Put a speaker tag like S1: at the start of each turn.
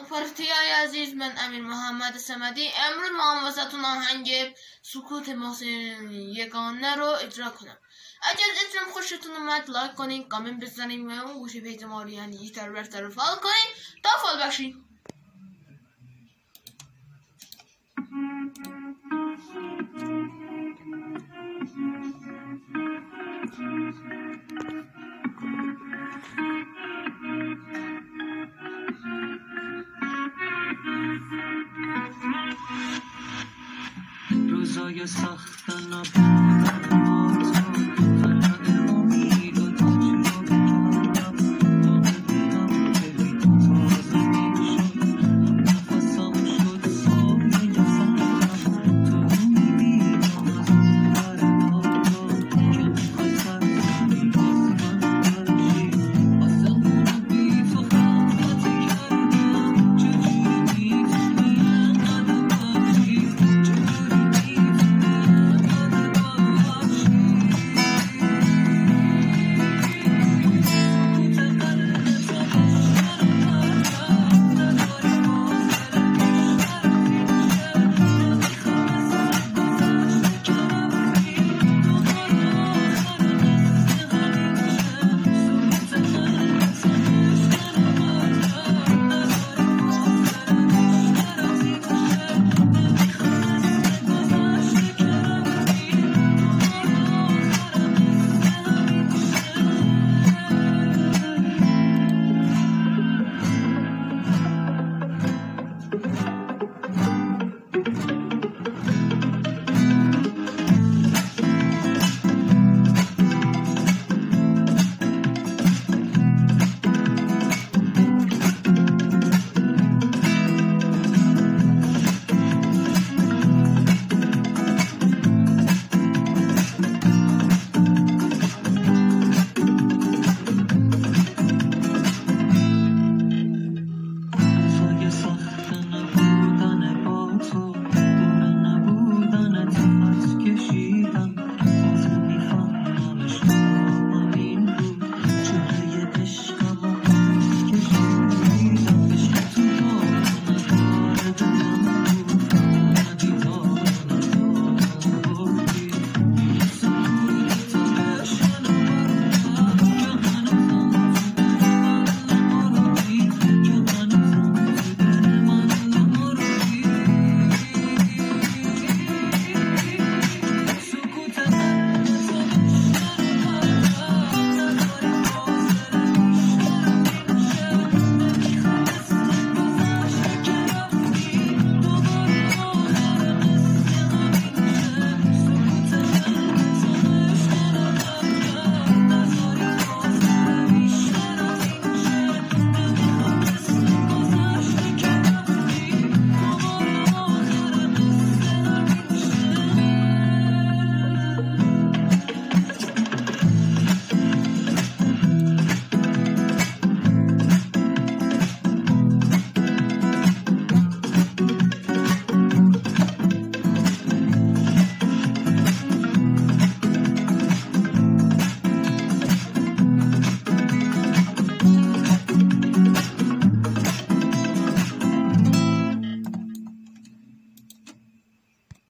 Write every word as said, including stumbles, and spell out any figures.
S1: پرتیای عزیز، من امیر محمد صمدی امروز ما واسهتون آهنگ سکوت محسن یگانه رو اجرا کنم. اگر اجرام خوشتون اومد لایک کنین، کامنت بزنین و اون گوشه پیج ما رو یعنی ایتر برتر رو فالو کنین تا فال باشین.
S2: روزای سخت نبود